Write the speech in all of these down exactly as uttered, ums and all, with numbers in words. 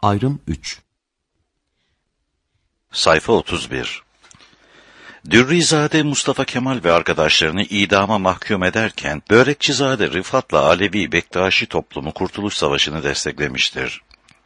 Ayrım üç. Sayfa otuz bir. Dürrizade Mustafa Kemal ve arkadaşlarını idama mahkum ederken, Börekçizade Rıfat'la Alevi Bektaşi toplumu Kurtuluş Savaşı'nı desteklemiştir.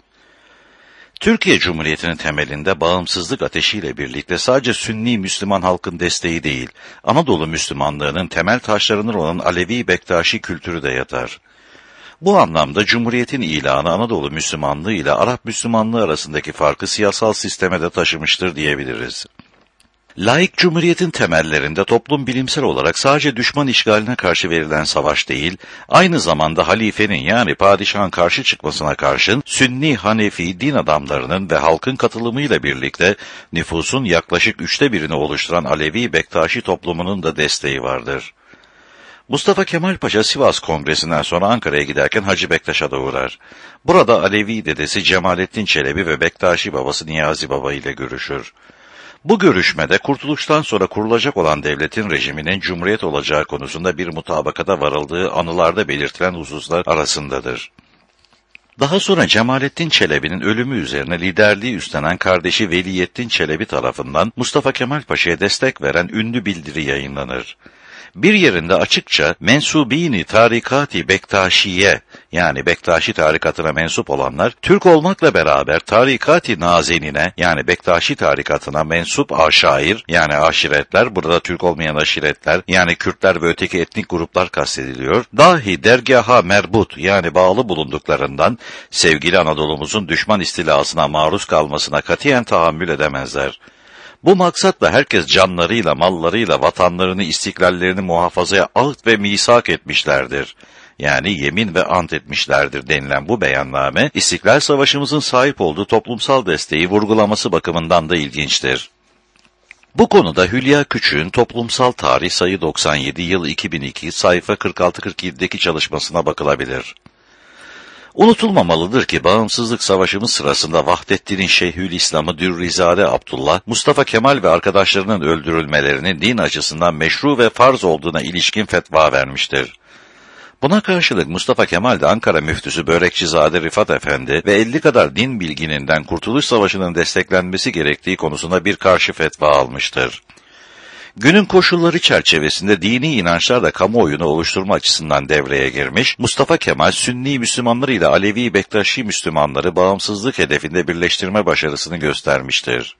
Türkiye Cumhuriyeti'nin temelinde bağımsızlık ateşiyle birlikte sadece Sünni Müslüman halkın desteği değil, Anadolu Müslümanlığının temel taşlarından olan Alevi Bektaşi kültürü de yatar. Bu anlamda Cumhuriyet'in ilanı Anadolu Müslümanlığı ile Arap Müslümanlığı arasındaki farkı siyasal sisteme de taşımıştır diyebiliriz. Laik Cumhuriyet'in temellerinde toplum bilimsel olarak sadece düşman işgaline karşı verilen savaş değil, aynı zamanda halifenin yani padişahın karşı çıkmasına karşın Sünni Hanefi din adamlarının ve halkın katılımıyla birlikte nüfusun yaklaşık üçte birini oluşturan Alevi Bektaşi toplumunun da desteği vardır. Mustafa Kemal Paşa Sivas Kongresi'nden sonra Ankara'ya giderken Hacı Bektaş'a da uğrar. Burada Alevi dedesi Cemalettin Çelebi ve Bektaşi babası Niyazi Baba ile görüşür. Bu görüşmede kurtuluştan sonra kurulacak olan devletin rejiminin cumhuriyet olacağı konusunda bir mutabakata varıldığı anılarda belirtilen hususlar arasındadır. Daha sonra Cemalettin Çelebi'nin ölümü üzerine liderliği üstlenen kardeşi Veliyettin Çelebi tarafından Mustafa Kemal Paşa'ya destek veren ünlü bildiri yayınlanır. Bir yerinde açıkça mensubini tarikati Bektaşiye yani Bektaşi tarikatına mensup olanlar Türk olmakla beraber tarikati nazenine yani Bektaşi tarikatına mensup aşair yani aşiretler, burada Türk olmayan aşiretler yani Kürtler ve öteki etnik gruplar kastediliyor, dahi dergaha merbut yani bağlı bulunduklarından sevgili Anadolu'muzun düşman istilasına maruz kalmasına katiyen tahammül edemezler. Bu maksatla herkes canlarıyla, mallarıyla, vatanlarını, istiklallerini muhafazaya ahd ve misak etmişlerdir. Yani yemin ve ant etmişlerdir denilen bu beyanname, İstiklal Savaşımızın sahip olduğu toplumsal desteği vurgulaması bakımından da ilginçtir. Bu konuda Hülya Küçük'ün Toplumsal Tarih sayı doksan yedi yıl iki bin iki sayfa kırk altı kırk yedi'deki çalışmasına bakılabilir. Unutulmamalıdır ki Bağımsızlık Savaşımız sırasında Vahdettin'in Şeyhülislam'ı Dürrizade Abdullah, Mustafa Kemal ve arkadaşlarının öldürülmelerinin din açısından meşru ve farz olduğuna ilişkin fetva vermiştir. Buna karşılık Mustafa Kemal de Ankara müftüsü Börekçizade Rıfat Efendi ve elli kadar din bilgininden Kurtuluş Savaşı'nın desteklenmesi gerektiği konusunda bir karşı fetva almıştır. Günün koşulları çerçevesinde dini inançlar da kamuoyunu oluşturma açısından devreye girmiş, Mustafa Kemal, Sünni Müslümanları ile Alevi Bektaşi Müslümanları bağımsızlık hedefinde birleştirme başarısını göstermiştir.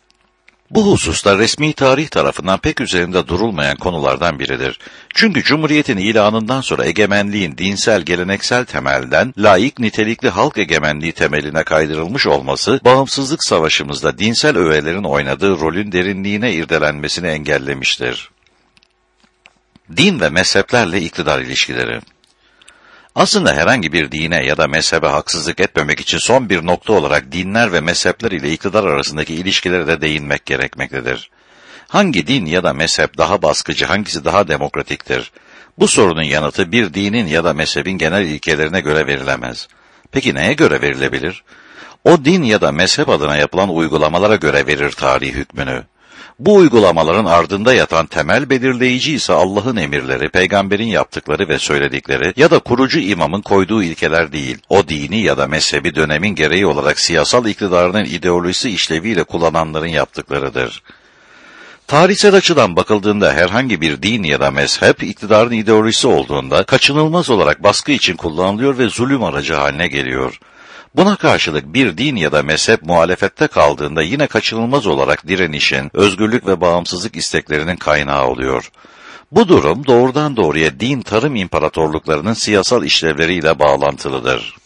Bu hususta resmi tarih tarafından pek üzerinde durulmayan konulardan biridir. Çünkü Cumhuriyet'in ilanından sonra egemenliğin dinsel geleneksel temelden laik nitelikli halk egemenliği temeline kaydırılmış olması, bağımsızlık savaşımızda dinsel öğelerin oynadığı rolün derinliğine irdelenmesini engellemiştir. Din ve mezheplerle iktidar ilişkileri. Aslında herhangi bir dine ya da mezhebe haksızlık etmemek için son bir nokta olarak dinler ve mezhepler ile iktidar arasındaki ilişkilere de değinmek gerekmektedir. Hangi din ya da mezhep daha baskıcı, hangisi daha demokratiktir? Bu sorunun yanıtı bir dinin ya da mezhebin genel ilkelerine göre verilemez. Peki neye göre verilebilir? O din ya da mezhep adına yapılan uygulamalara göre verir tarih hükmünü. Bu uygulamaların ardında yatan temel belirleyici ise Allah'ın emirleri, peygamberin yaptıkları ve söyledikleri ya da kurucu imamın koyduğu ilkeler değil, o dini ya da mezhebi dönemin gereği olarak siyasal iktidarının ideolojisi işleviyle kullananların yaptıklarıdır. Tarihsel açıdan bakıldığında herhangi bir din ya da mezhep iktidarın ideolojisi olduğunda kaçınılmaz olarak baskı için kullanılıyor ve zulüm aracı haline geliyor. Buna karşılık bir din ya da mezhep muhalefette kaldığında yine kaçınılmaz olarak direnişin, özgürlük ve bağımsızlık isteklerinin kaynağı oluyor. Bu durum doğrudan doğruya din tarım imparatorluklarının siyasal işlevleriyle bağlantılıdır.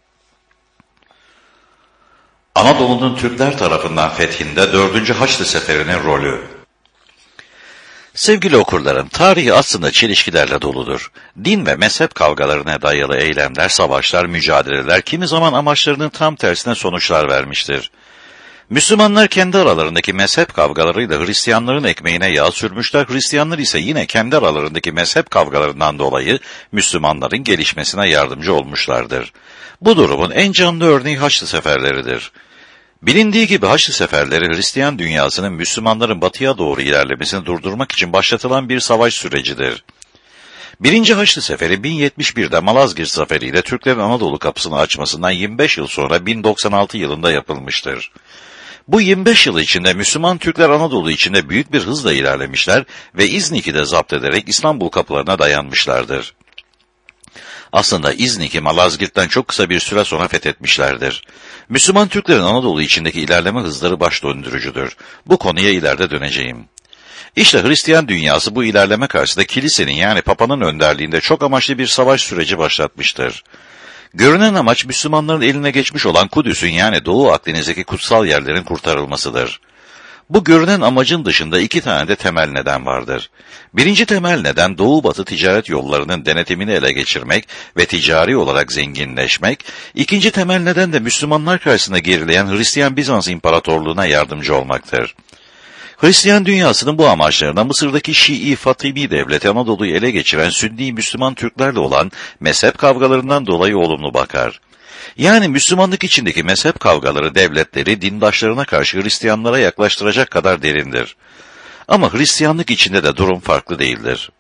Anadolu'nun Türkler tarafından fethinde dördüncü Haçlı Seferi'nin rolü. Sevgili okurlarım, tarih aslında çelişkilerle doludur. Din ve mezhep kavgalarına dayalı eylemler, savaşlar, mücadeleler kimi zaman amaçlarının tam tersine sonuçlar vermiştir. Müslümanlar kendi aralarındaki mezhep kavgalarıyla Hristiyanların ekmeğine yağ sürmüşler, Hristiyanlar ise yine kendi aralarındaki mezhep kavgalarından dolayı Müslümanların gelişmesine yardımcı olmuşlardır. Bu durumun en canlı örneği Haçlı Seferleridir. Bilindiği gibi Haçlı Seferleri Hristiyan dünyasının Müslümanların batıya doğru ilerlemesini durdurmak için başlatılan bir savaş sürecidir. Birinci Haçlı Seferi bin yetmiş bir'de Malazgirt Zaferi ile Türklerin Anadolu kapısını açmasından yirmi beş yıl sonra bin doksan altı yılında yapılmıştır. Bu yirmi beş yıl içinde Müslüman Türkler Anadolu içinde büyük bir hızla ilerlemişler ve İznik'i de zapt ederek İstanbul kapılarına dayanmışlardır. Aslında İznik'i Malazgirt'ten çok kısa bir süre sonra fethetmişlerdir. Müslüman Türklerin Anadolu içindeki ilerleme hızları baş döndürücüdür. Bu konuya ileride döneceğim. İşte Hristiyan dünyası bu ilerleme karşısında kilisenin yani Papa'nın önderliğinde çok amaçlı bir savaş süreci başlatmıştır. Görünen amaç Müslümanların eline geçmiş olan Kudüs'ün yani Doğu Akdeniz'deki kutsal yerlerin kurtarılmasıdır. Bu görünen amacın dışında iki tane de temel neden vardır. Birinci temel neden Doğu-Batı ticaret yollarının denetimini ele geçirmek ve ticari olarak zenginleşmek. İkinci temel neden de Müslümanlar karşısında gerileyen Hristiyan Bizans İmparatorluğu'na yardımcı olmaktır. Hristiyan dünyasının bu amaçlarına Mısır'daki Şii Fatimi devleti Anadolu'yu ele geçiren Sünni Müslüman Türklerle olan mezhep kavgalarından dolayı olumlu bakar. Yani Müslümanlık içindeki mezhep kavgaları devletleri dindaşlarına karşı Hristiyanlara yaklaştıracak kadar derindir. Ama Hristiyanlık içinde de durum farklı değildir.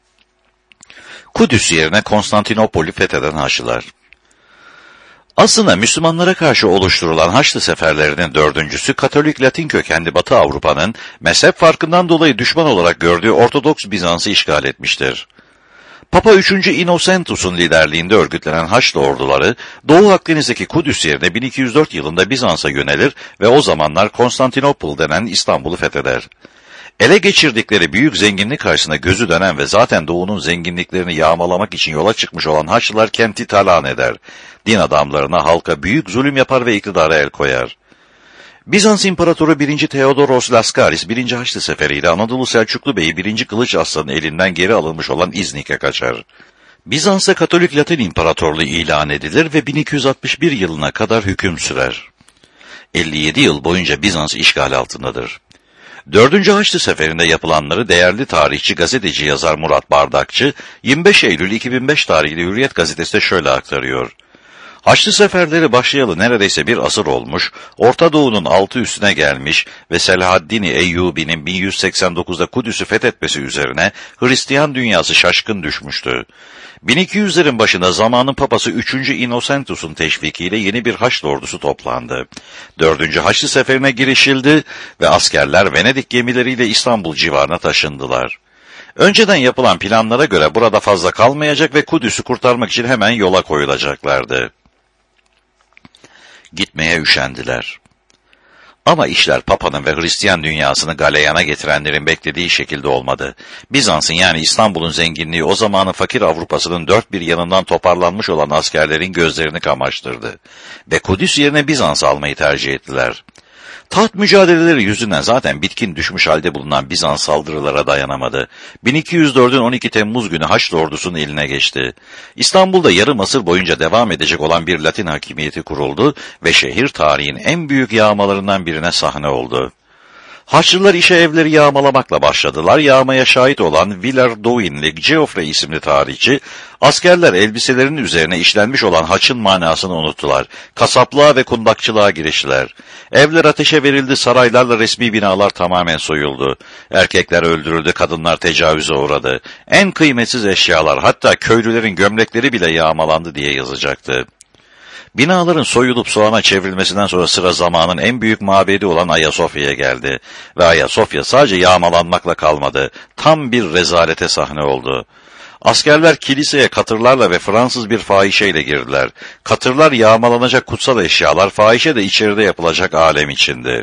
Kudüs yerine Konstantinopol'ü fetheden Haçlılar. Aslında Müslümanlara karşı oluşturulan Haçlı seferlerinin dördüncüsü Katolik Latin kökenli Batı Avrupa'nın mezhep farkından dolayı düşman olarak gördüğü Ortodoks Bizans'ı işgal etmiştir. Papa üçüncü Innocentus'un liderliğinde örgütlenen Haçlı orduları Doğu Akdeniz'deki Kudüs yerine bin iki yüz dört yılında Bizans'a yönelir ve o zamanlar Konstantinopol denen İstanbul'u fetheder. Ele geçirdikleri büyük zenginlik karşısında gözü dönen ve zaten Doğu'nun zenginliklerini yağmalamak için yola çıkmış olan Haçlılar kenti talan eder. Din adamlarına, halka büyük zulüm yapar ve iktidara el koyar. Bizans İmparatoru birinci Theodoros Laskaris birinci Haçlı Seferi'yle Anadolu Selçuklu Bey'i birinci Kılıç Arslan'ın elinden geri alınmış olan İznik'e kaçar. Bizans'a Katolik Latin İmparatorluğu ilan edilir ve bin iki yüz altmış bir yılına kadar hüküm sürer. elli yedi yıl boyunca Bizans işgal altındadır. Dördüncü Haçlı Seferi'nde yapılanları değerli tarihçi, gazeteci yazar Murat Bardakçı, yirmi beş Eylül iki bin beş tarihli Hürriyet gazetesinde şöyle aktarıyor. Haçlı seferleri başlayalı neredeyse bir asır olmuş, Orta Doğu'nun altı üstüne gelmiş ve Selahaddin-i Eyyubi'nin bin yüz seksen dokuzda Kudüs'ü fethetmesi üzerine Hristiyan dünyası şaşkın düşmüştü. bin iki yüzlerin başında zamanın papası üçüncü Innocentus'un teşvikiyle yeni bir Haçlı ordusu toplandı. dördüncü Haçlı Seferi'ne girişildi ve askerler Venedik gemileriyle İstanbul civarına taşındılar. Önceden yapılan planlara göre burada fazla kalmayacak ve Kudüs'ü kurtarmak için hemen yola koyulacaklardı. Gitmeye üşendiler. Ama işler Papa'nın ve Hristiyan dünyasını galeyana getirenlerin beklediği şekilde olmadı. Bizans'ın yani İstanbul'un zenginliği o zamanın fakir Avrupa'sının dört bir yanından toparlanmış olan askerlerin gözlerini kamaştırdı. Ve Kudüs yerine Bizans almayı tercih ettiler. Taht mücadeleleri yüzünden zaten bitkin düşmüş halde bulunan Bizans saldırılara dayanamadı. bin iki yüz dört'ün on iki Temmuz günü Haçlı ordusunun eline geçti. İstanbul'da yarım asır boyunca devam edecek olan bir Latin hakimiyeti kuruldu ve şehir tarihin en büyük yağmalarından birine sahne oldu. Haçlılar işe evleri yağmalamakla başladılar. Yağmaya şahit olan Villard-Douin'li Geoffrey isimli tarihçi, askerler elbiselerinin üzerine işlenmiş olan haçın manasını unuttular. Kasaplığa ve kundakçılığa giriştiler. Evler ateşe verildi, saraylarla resmi binalar tamamen soyuldu. Erkekler öldürüldü, kadınlar tecavüze uğradı. En kıymetsiz eşyalar, hatta köylülerin gömlekleri bile yağmalandı diye yazacaktı. Binaların soyulup soğana çevrilmesinden sonra sıra zamanın en büyük mabedi olan Ayasofya'ya geldi. Ve Ayasofya sadece yağmalanmakla kalmadı. Tam bir rezalete sahne oldu. Askerler kiliseye katırlarla ve Fransız bir fahişeyle girdiler. Katırlar yağmalanacak kutsal eşyalar, fahişe de içeride yapılacak alem içindi.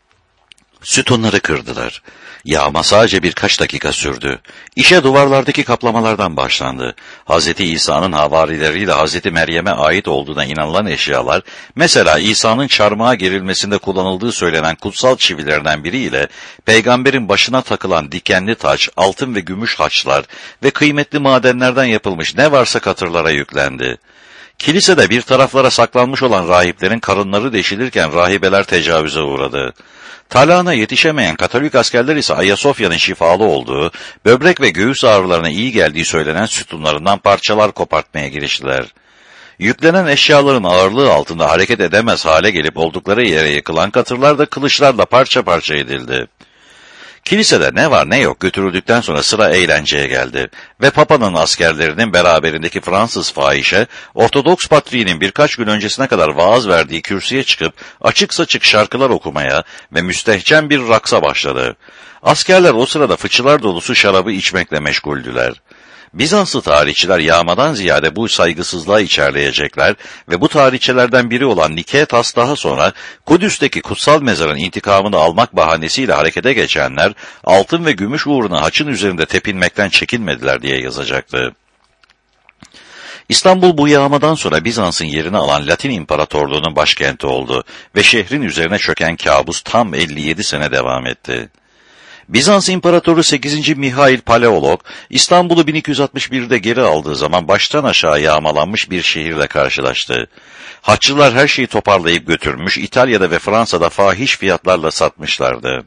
Sütunları kırdılar. Yağma sadece birkaç dakika sürdü. İşe duvarlardaki kaplamalardan başlandı. Hazreti İsa'nın havarileriyle Hazreti Meryem'e ait olduğuna inanılan eşyalar, mesela İsa'nın çarmıha gerilmesinde kullanıldığı söylenen kutsal çivilerden biriyle, peygamberin başına takılan dikenli taç, altın ve gümüş haçlar ve kıymetli madenlerden yapılmış ne varsa katırlara yüklendi. Kilisede bir taraflara saklanmış olan rahiplerin karınları deşilirken rahibeler tecavüze uğradı. Talağına yetişemeyen Katolik askerler ise Ayasofya'nın şifalı olduğu, böbrek ve göğüs ağrılarına iyi geldiği söylenen sütunlarından parçalar kopartmaya giriştiler. Yüklenen eşyaların ağırlığı altında hareket edemez hale gelip oldukları yere yıkılan katırlar da kılıçlarla parça parça edildi. Kilisede ne var ne yok götürüldükten sonra sıra eğlenceye geldi ve Papa'nın askerlerinin beraberindeki Fransız fahişe, Ortodoks patriğinin birkaç gün öncesine kadar vaaz verdiği kürsüye çıkıp açık saçık şarkılar okumaya ve müstehcen bir raksa başladı. Askerler o sırada fıçılar dolusu şarabı içmekle meşguldüler. Bizanslı tarihçiler yağmadan ziyade bu saygısızlığa içerleyecekler ve bu tarihçilerden biri olan Niketas daha sonra Kudüs'teki kutsal mezarın intikamını almak bahanesiyle harekete geçenler altın ve gümüş uğruna haçın üzerinde tepinmekten çekinmediler diye yazacaktı. İstanbul bu yağmadan sonra Bizans'ın yerini alan Latin İmparatorluğu'nun başkenti oldu ve şehrin üzerine çöken kabus tam elli yedi sene devam etti. Bizans İmparatoru sekizinci Mihail Paleolog, İstanbul'u bin iki yüz altmış bir'de geri aldığı zaman baştan aşağı yağmalanmış bir şehirle karşılaştı. Haçlılar her şeyi toparlayıp götürmüş, İtalya'da ve Fransa'da fahiş fiyatlarla satmışlardı.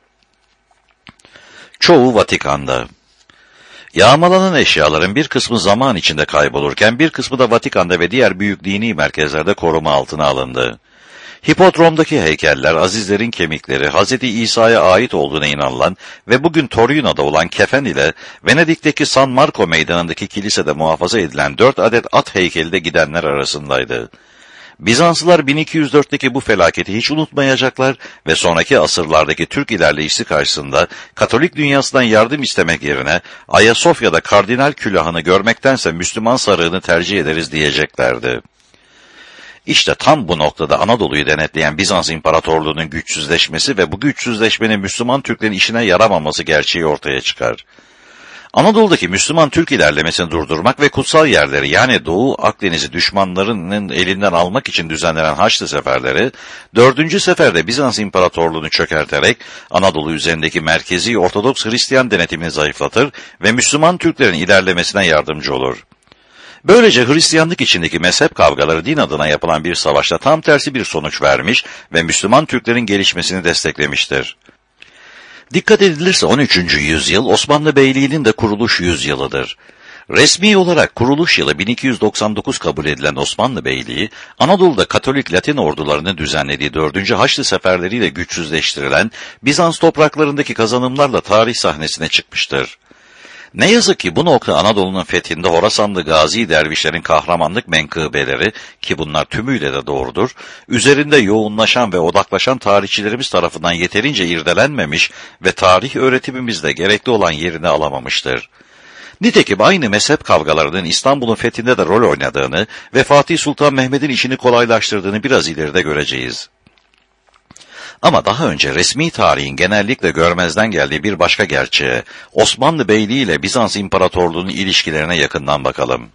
Çoğu Vatikan'da. Yağmalanan eşyaların bir kısmı zaman içinde kaybolurken bir kısmı da Vatikan'da ve diğer büyük dini merkezlerde koruma altına alındı. Hipodrom'daki heykeller, azizlerin kemikleri, Hazreti İsa'ya ait olduğuna inanılan ve bugün Torino'da olan kefen ile Venedik'teki San Marco meydanındaki kilisede muhafaza edilen dört adet at heykeli de gidenler arasındaydı. Bizanslılar bin iki yüz dört'teki bu felaketi hiç unutmayacaklar ve sonraki asırlardaki Türk ilerleyişi karşısında Katolik dünyasından yardım istemek yerine Ayasofya'da kardinal külahını görmektense Müslüman sarığını tercih ederiz diyeceklerdi. İşte tam bu noktada Anadolu'yu denetleyen Bizans İmparatorluğu'nun güçsüzleşmesi ve bu güçsüzleşmenin Müslüman Türklerin işine yaramaması gerçeği ortaya çıkar. Anadolu'daki Müslüman Türk ilerlemesini durdurmak ve kutsal yerleri yani Doğu Akdeniz'i düşmanlarının elinden almak için düzenlenen Haçlı seferleri, dördüncü seferde Bizans İmparatorluğu'nu çökerterek Anadolu üzerindeki merkezi Ortodoks Hristiyan denetimini zayıflatır ve Müslüman Türklerin ilerlemesine yardımcı olur. Böylece Hristiyanlık içindeki mezhep kavgaları din adına yapılan bir savaşta tam tersi bir sonuç vermiş ve Müslüman Türklerin gelişmesini desteklemiştir. Dikkat edilirse on üçüncü yüzyıl Osmanlı Beyliği'nin de kuruluş yüzyılıdır. Resmi olarak kuruluş yılı bin iki yüz doksan dokuz kabul edilen Osmanlı Beyliği, Anadolu'da Katolik Latin ordularını düzenlediği dördüncü Haçlı seferleriyle güçsüzleştirilen Bizans topraklarındaki kazanımlarla tarih sahnesine çıkmıştır. Ne yazık ki bu nokta Anadolu'nun fethinde Horasanlı Gazi dervişlerin kahramanlık menkıbeleri, ki bunlar tümüyle de doğrudur, üzerinde yoğunlaşan ve odaklaşan tarihçilerimiz tarafından yeterince irdelenmemiş ve tarih öğretimimizde gerekli olan yerini alamamıştır. Nitekim aynı mezhep kavgalarının İstanbul'un fethinde de rol oynadığını ve Fatih Sultan Mehmet'in işini kolaylaştırdığını biraz ileride göreceğiz. Ama daha önce resmi tarihin genellikle görmezden geldiği bir başka gerçeğe, Osmanlı Beyliği ile Bizans İmparatorluğu'nun ilişkilerine yakından bakalım.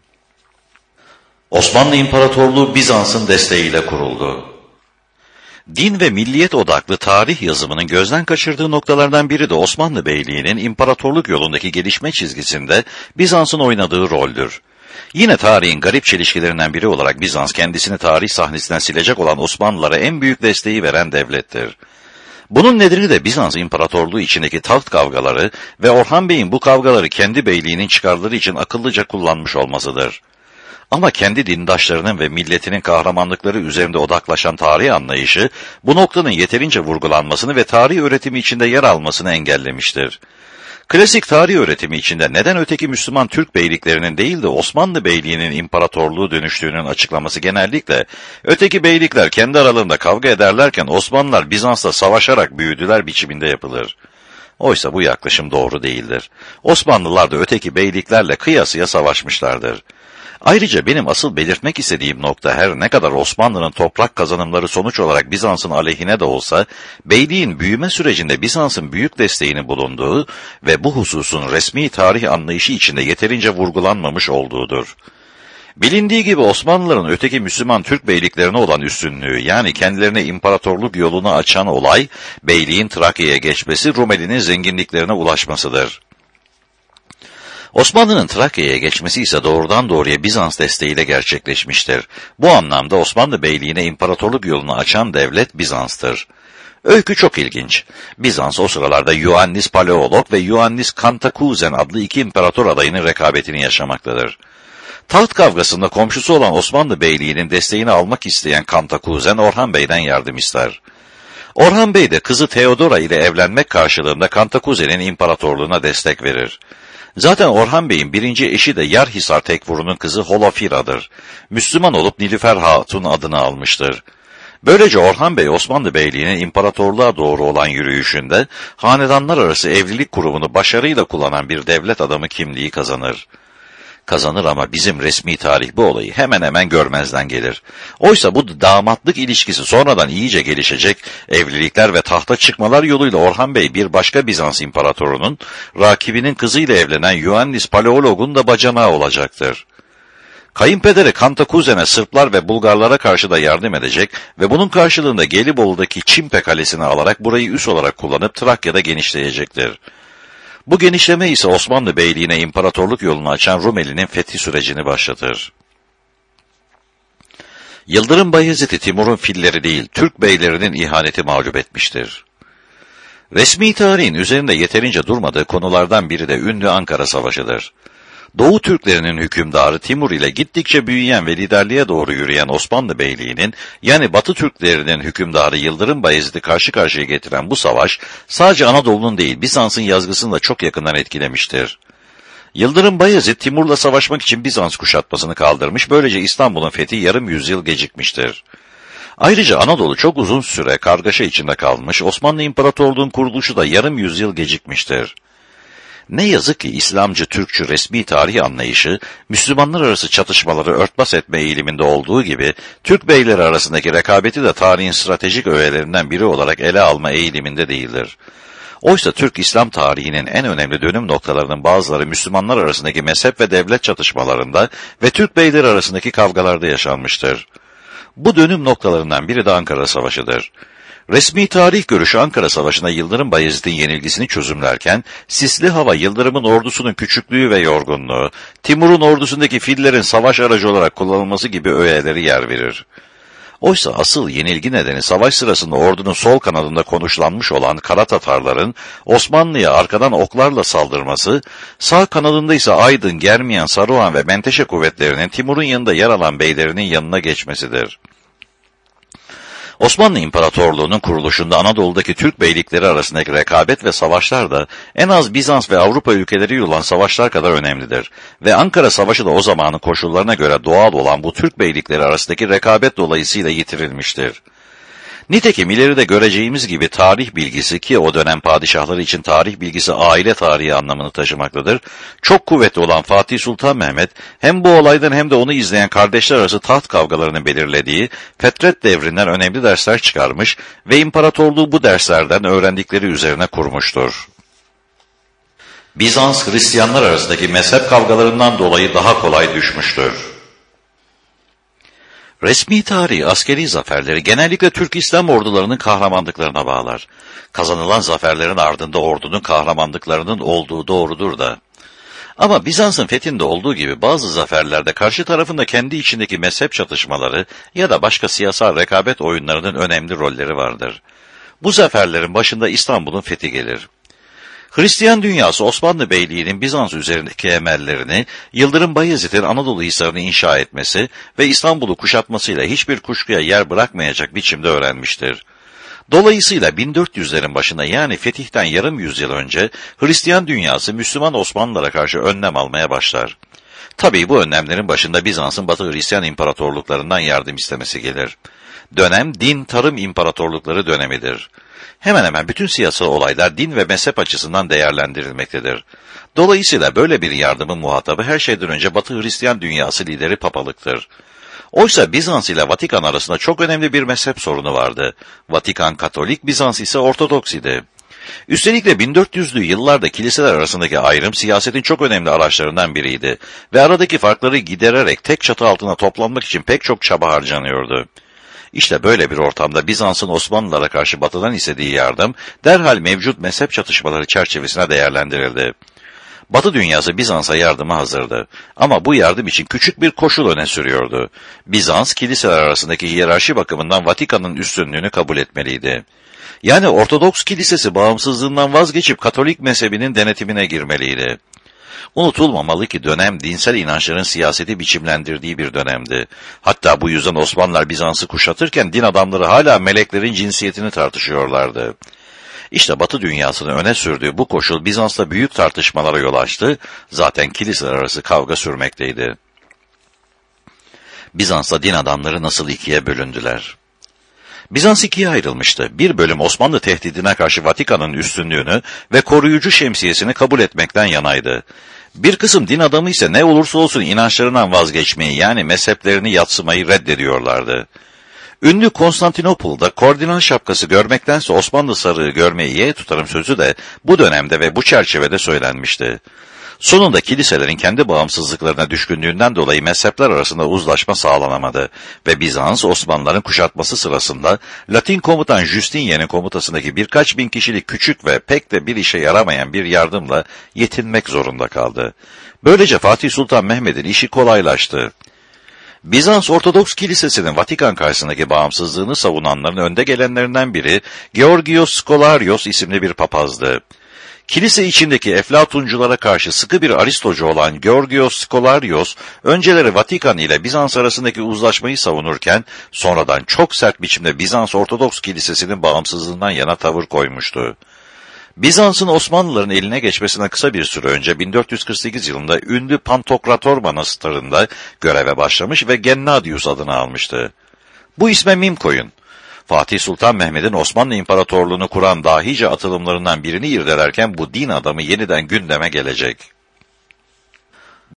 Osmanlı İmparatorluğu Bizans'ın desteğiyle kuruldu. Din ve milliyet odaklı tarih yazımının gözden kaçırdığı noktalardan biri de Osmanlı Beyliği'nin imparatorluk yolundaki gelişme çizgisinde Bizans'ın oynadığı roldür. Yine tarihin garip çelişkilerinden biri olarak Bizans kendisini tarih sahnesinden silecek olan Osmanlılara en büyük desteği veren devlettir. Bunun nedeni de Bizans İmparatorluğu içindeki taht kavgaları ve Orhan Bey'in bu kavgaları kendi beyliğinin çıkarları için akıllıca kullanmış olmasıdır. Ama kendi dindaşlarının ve milletinin kahramanlıkları üzerinde odaklaşan tarih anlayışı, bu noktanın yeterince vurgulanmasını ve tarih öğretimi içinde yer almasını engellemiştir. Klasik tarih öğretimi içinde neden öteki Müslüman Türk beyliklerinin değil de Osmanlı Beyliği'nin imparatorluğu dönüştüğünün açıklaması genellikle, öteki beylikler kendi aralarında kavga ederlerken Osmanlılar Bizans'la savaşarak büyüdüler biçiminde yapılır. Oysa bu yaklaşım doğru değildir. Osmanlılar da öteki beyliklerle kıyasıya savaşmışlardır. Ayrıca benim asıl belirtmek istediğim nokta her ne kadar Osmanlı'nın toprak kazanımları sonuç olarak Bizans'ın aleyhine de olsa, beyliğin büyüme sürecinde Bizans'ın büyük desteğini bulunduğu ve bu hususun resmi tarih anlayışı içinde yeterince vurgulanmamış olduğudur. Bilindiği gibi Osmanlıların öteki Müslüman Türk beyliklerine olan üstünlüğü, yani kendilerine imparatorluk yolunu açan olay, beyliğin Trakya'ya geçmesi, Rumeli'nin zenginliklerine ulaşmasıdır. Osmanlı'nın Trakya'ya geçmesi ise doğrudan doğruya Bizans desteğiyle gerçekleşmiştir. Bu anlamda Osmanlı Beyliği'ne imparatorluk yolunu açan devlet Bizans'tır. Öykü çok ilginç. Bizans o sıralarda Ioannis Paleolog ve Ioannis Kantakuzen adlı iki imparator adayının rekabetini yaşamaktadır. Taht kavgasında komşusu olan Osmanlı Beyliği'nin desteğini almak isteyen Kantakuzen Orhan Bey'den yardım ister. Orhan Bey de kızı Theodora ile evlenmek karşılığında Kantakuze'nin imparatorluğuna destek verir. Zaten Orhan Bey'in birinci eşi de Yarhisar Tekfuru'nun kızı Holofira'dır. Müslüman olup Nilüfer Hatun adını almıştır. Böylece Orhan Bey Osmanlı Beyliği'nin imparatorluğa doğru olan yürüyüşünde hanedanlar arası evlilik kurumunu başarıyla kullanan bir devlet adamı kimliği kazanır. Kazanır ama bizim resmi tarih bu olayı hemen hemen görmezden gelir. Oysa bu damatlık ilişkisi sonradan iyice gelişecek, evlilikler ve tahta çıkmalar yoluyla Orhan Bey bir başka Bizans imparatorunun, rakibinin kızıyla evlenen Ioannis Paleolog'un da bacanağı olacaktır. Kayınpederi Kantakuzen'e Sırplar ve Bulgarlara karşı da yardım edecek ve bunun karşılığında Gelibolu'daki Çimpe Kalesi'ni alarak burayı üs olarak kullanıp Trakya'da genişleyecektir. Bu genişleme ise Osmanlı Beyliğine imparatorluk yolunu açan Rumeli'nin fethi sürecini başlatır. Yıldırım Bayezid'i Timur'un filleri değil, Türk beylerinin ihaneti mağlup etmiştir. Resmi tarihin üzerinde yeterince durmadığı konulardan biri de ünlü Ankara Savaşı'dır. Doğu Türklerinin hükümdarı Timur ile gittikçe büyüyen ve liderliğe doğru yürüyen Osmanlı Beyliği'nin, yani Batı Türklerinin hükümdarı Yıldırım Bayezid'i karşı karşıya getiren bu savaş, sadece Anadolu'nun değil Bizans'ın yazgısını da çok yakından etkilemiştir. Yıldırım Bayezid, Timur'la savaşmak için Bizans kuşatmasını kaldırmış, böylece İstanbul'un fethi yarım yüzyıl gecikmiştir. Ayrıca Anadolu çok uzun süre kargaşa içinde kalmış, Osmanlı İmparatorluğu'nun kuruluşu da yarım yüzyıl gecikmiştir. Ne yazık ki İslamcı, Türkçü resmi tarih anlayışı, Müslümanlar arası çatışmaları örtbas etme eğiliminde olduğu gibi, Türk beyleri arasındaki rekabeti de tarihin stratejik öğelerinden biri olarak ele alma eğiliminde değildir. Oysa Türk-İslam tarihinin en önemli dönüm noktalarının bazıları Müslümanlar arasındaki mezhep ve devlet çatışmalarında ve Türk beyleri arasındaki kavgalarda yaşanmıştır. Bu dönüm noktalarından biri de Ankara Savaşı'dır. Resmi tarih görüşü Ankara Savaşı'nda Yıldırım Bayezid'in yenilgisini çözümlerken, sisli hava Yıldırım'ın ordusunun küçüklüğü ve yorgunluğu, Timur'un ordusundaki fillerin savaş aracı olarak kullanılması gibi öğeleri yer verir. Oysa asıl yenilgi nedeni savaş sırasında ordunun sol kanadında konuşlanmış olan Kara Tatarların Osmanlı'ya arkadan oklarla saldırması, sağ kanadında ise Aydın, Germiyan, Saruhan ve Menteşe kuvvetlerinin Timur'un yanında yer alan beylerinin yanına geçmesidir. Osmanlı İmparatorluğu'nun kuruluşunda Anadolu'daki Türk beylikleri arasındaki rekabet ve savaşlar da en az Bizans ve Avrupa ülkeleriyle olan savaşlar kadar önemlidir. Ve Ankara Savaşı da o zamanın koşullarına göre doğal olan bu Türk beylikleri arasındaki rekabet dolayısıyla yitirilmiştir. Nitekim ileride göreceğimiz gibi tarih bilgisi, ki o dönem padişahları için tarih bilgisi aile tarihi anlamını taşımaktadır, çok kuvvetli olan Fatih Sultan Mehmet, hem bu olaydan hem de onu izleyen kardeşler arası taht kavgalarını belirlediği Fetret devrinden önemli dersler çıkarmış ve imparatorluğu bu derslerden öğrendikleri üzerine kurmuştur. Bizans, Hristiyanlar arasındaki mezhep kavgalarından dolayı daha kolay düşmüştür. Resmi tarih, askeri zaferleri genellikle Türk-İslam ordularının kahramanlıklarına bağlar. Kazanılan zaferlerin ardında ordunun kahramanlıklarının olduğu doğrudur da. Ama Bizans'ın fethinde olduğu gibi bazı zaferlerde karşı tarafında kendi içindeki mezhep çatışmaları ya da başka siyasal rekabet oyunlarının önemli rolleri vardır. Bu zaferlerin başında İstanbul'un fethi gelir. Hristiyan dünyası Osmanlı Beyliği'nin Bizans üzerindeki emellerini, Yıldırım Bayezid'in Anadolu Hisarı'nı inşa etmesi ve İstanbul'u kuşatmasıyla hiçbir kuşkuya yer bırakmayacak biçimde öğrenmiştir. Dolayısıyla bin dört yüzlerin başında, yani fetihten yarım yüzyıl önce Hristiyan dünyası Müslüman Osmanlılara karşı önlem almaya başlar. Tabii bu önlemlerin başında Bizans'ın Batı Hristiyan imparatorluklarından yardım istemesi gelir. Dönem din tarım imparatorlukları dönemidir. Hemen hemen bütün siyasal olaylar din ve mezhep açısından değerlendirilmektedir. Dolayısıyla böyle bir yardımın muhatabı her şeyden önce Batı Hristiyan dünyası lideri papalıktır. Oysa Bizans ile Vatikan arasında çok önemli bir mezhep sorunu vardı. Vatikan Katolik, Bizans ise Ortodoks idi. Üstelik de bin dört yüzlü yıllarda kiliseler arasındaki ayrım siyasetin çok önemli araçlarından biriydi ve aradaki farkları gidererek tek çatı altına toplanmak için pek çok çaba harcanıyordu. İşte böyle bir ortamda Bizans'ın Osmanlılara karşı Batı'dan istediği yardım derhal mevcut mezhep çatışmaları çerçevesine değerlendirildi. Batı dünyası Bizans'a yardıma hazırdı. Ama bu yardım için küçük bir koşul öne sürüyordu. Bizans, kiliseler arasındaki hiyerarşi bakımından Vatikan'ın üstünlüğünü kabul etmeliydi. Yani Ortodoks kilisesi bağımsızlığından vazgeçip Katolik mezhebinin denetimine girmeliydi. Unutulmamalı ki dönem dinsel inançların siyaseti biçimlendirdiği bir dönemdi. Hatta bu yüzden Osmanlılar Bizans'ı kuşatırken din adamları hala meleklerin cinsiyetini tartışıyorlardı. İşte Batı dünyasının öne sürdüğü bu koşul Bizans'ta büyük tartışmalara yol açtı, zaten kiliseler arası kavga sürmekteydi. Bizans'ta din adamları nasıl ikiye bölündüler? Bizans ikiye ayrılmıştı. Bir bölüm Osmanlı tehdidine karşı Vatikan'ın üstünlüğünü ve koruyucu şemsiyesini kabul etmekten yanaydı. Bir kısım din adamı ise ne olursa olsun inançlarından vazgeçmeyi, yani mezheplerini yadsımayı reddediyorlardı. Ünlü Konstantinopol'da kordinal şapkası görmektense Osmanlı sarığı görmeyi yeğe tutarım sözü de bu dönemde ve bu çerçevede söylenmişti. Sonunda kiliselerin kendi bağımsızlıklarına düşkünlüğünden dolayı mezhepler arasında uzlaşma sağlanamadı ve Bizans, Osmanlıların kuşatması sırasında Latin komutan Justinian'in komutasındaki birkaç bin kişilik küçük ve pek de bir işe yaramayan bir yardımla yetinmek zorunda kaldı. Böylece Fatih Sultan Mehmet'in işi kolaylaştı. Bizans Ortodoks Kilisesi'nin Vatikan karşısındaki bağımsızlığını savunanların önde gelenlerinden biri Georgios Skolarios isimli bir papazdı. Kilise içindeki Eflatunculara karşı sıkı bir Aristocu olan Georgios Skolarios, önceleri Vatikan ile Bizans arasındaki uzlaşmayı savunurken, sonradan çok sert biçimde Bizans Ortodoks Kilisesi'nin bağımsızlığından yana tavır koymuştu. Bizans'ın Osmanlıların eline geçmesine kısa bir süre önce bin dört yüz kırk sekiz yılında ünlü Pantokrator Manastırı'nda göreve başlamış ve Gennadius adını almıştı. Bu isme mim koyun. Fatih Sultan Mehmet'in Osmanlı İmparatorluğunu kuran dahice atılımlarından birini irdelerken bu din adamı yeniden gündeme gelecek.